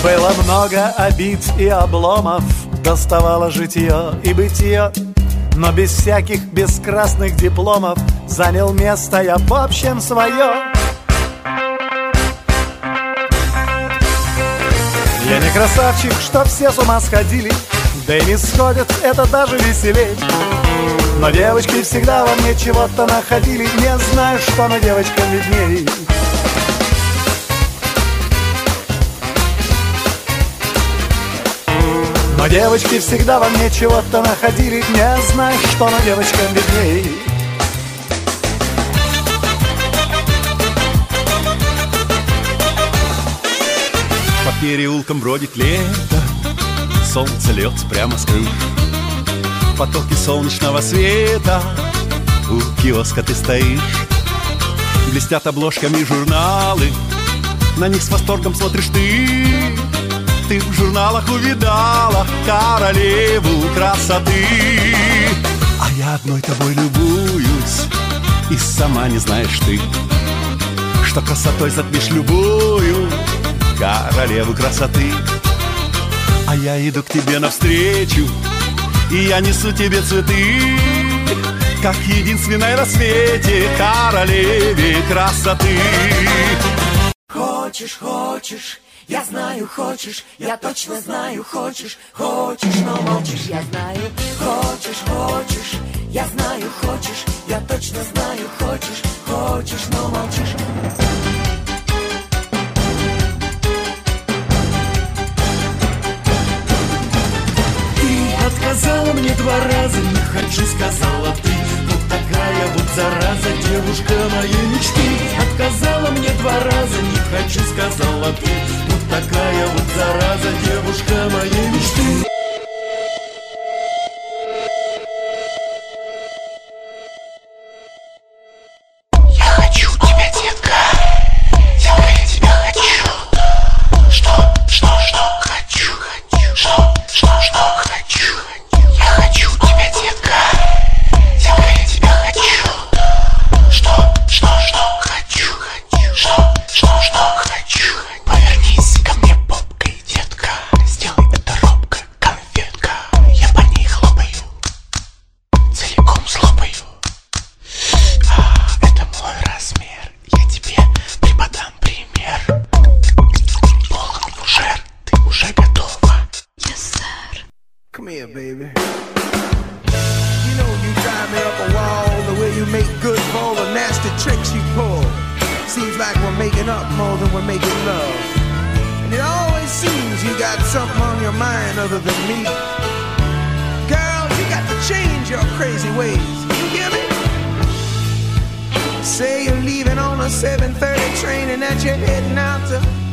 Было много обид и обломов, доставало житье и бытие, но без всяких бескрасных дипломов занял место я в общем свое. Я не красавчик, что все с ума сходили, да и не сходят, это даже веселей. Но девочки всегда во мне чего-то находили, не знаю, что, но девочкам видней. Но девочки всегда во мне чего-то находили, не знаю, что, но девочкам видней. По переулкам бродит лето, солнце льется прямо с крыш. Потоки солнечного света, у киоска ты стоишь. Блестят обложками журналы, на них с восторгом смотришь ты. Ты в журналах увидала королеву красоты. А я одной тобой любуюсь, и сама не знаешь ты, что красотой затмишь любую королеву красоты. А я иду к тебе навстречу, и я несу тебе цветы, как единственной на свете королеве красоты. Хочешь, хочешь, я знаю, хочешь, я точно знаю, хочешь, хочешь, но молчишь, я знаю. Хочешь, хочешь, я знаю, хочешь, я точно знаю, хочешь, хочешь, но молчишь. Отказала мне 2 раза, не хочу, сказала ты. Вот такая вот зараза, девушка моей мечты. Отказала мне 2 раза, не хочу, сказала ты. Вот такая вот зараза, девушка моей мечты. Я хочу тебя, детка. Детка, я тебя хочу. Что хочу, что хочу. Я хочу тебя, детка. Детка, я тебя хочу. Что хочу, что хочу. Повернись ко мне попкой, детка. Сделай это робко, конфетка. Я по ней хлопаю, целиком слопаю. Это мой размер, я тебе преподам пример. Полон фужер, ты уже готова? Yes, sir. Come here, baby. You know you drive me up a wall, the way you make good for all the nasty tricks you pull. Seems like we're making up more than we're making love. And it always seems you got something on your mind other than me. Girl, you got to change your crazy ways. You hear me? Say you're leaving on a 7:30 train and that you're heading out to